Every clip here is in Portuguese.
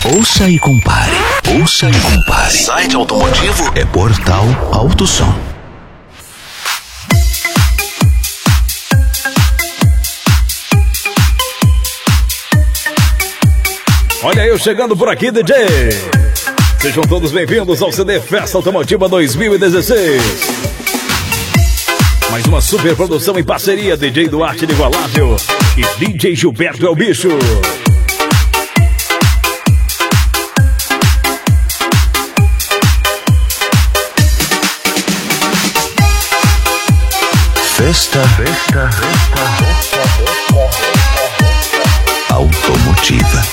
Ouça e compare. Ouça e compare. Site automotivo é Portal AutoSom. Olha eu chegando por aqui, DJ. Sejam todos bem-vindos ao CD Festa Automotiva 2016. Mais uma super produção em parceria, DJ Duarte Inigualável e DJ Gilberto é o Bicho. Festa Automotiva.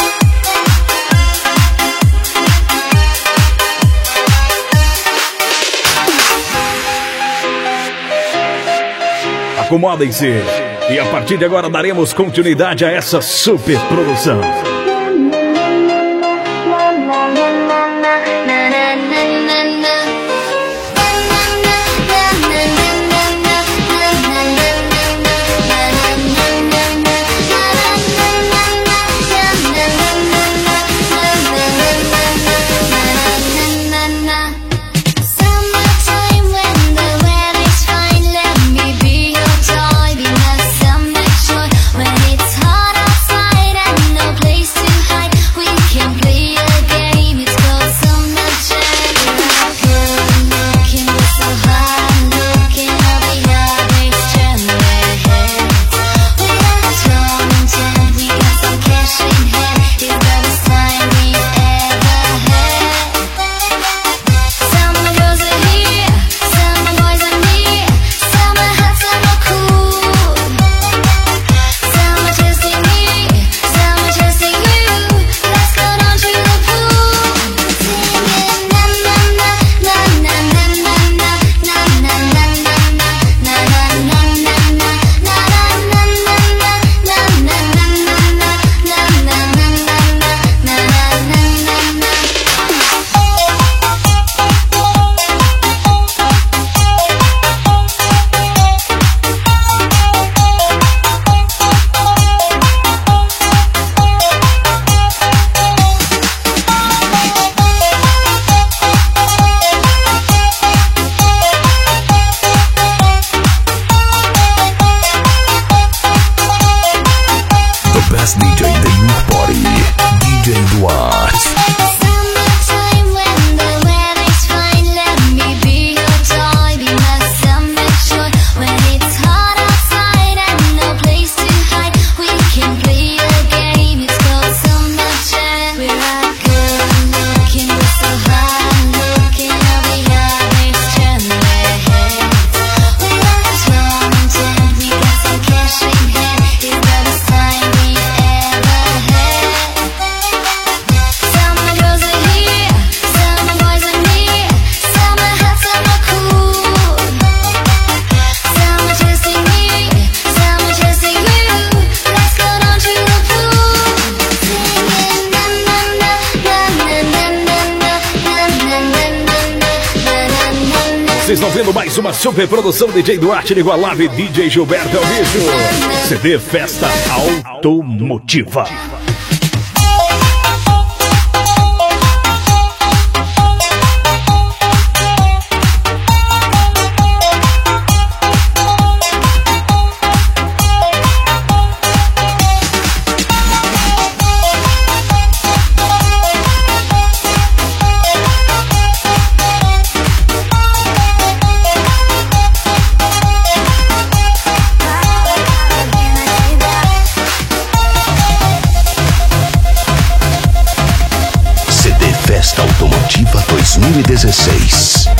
Acomodem-se e a partir de agora daremos continuidade a essa super produção. Vocês estão vendo mais uma super produção DJ Duarte Inigualável e DJ Gilberto é o Bicho. CD Festa Automotiva. Festa Automotiva 2016.